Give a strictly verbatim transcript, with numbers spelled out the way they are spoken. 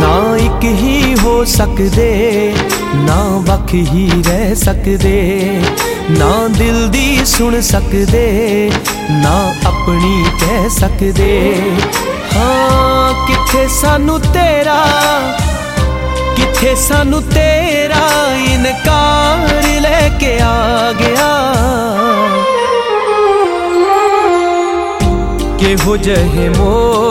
ना एक ही हो सकदे ना वख ही रह सकदे, ना दिल दी सुन सकदे ना अपनी कह सकदे। हाँ किथे सानू तेरा किथे सानू तेरा इनकार लेके आ गया। केहो जहे मोह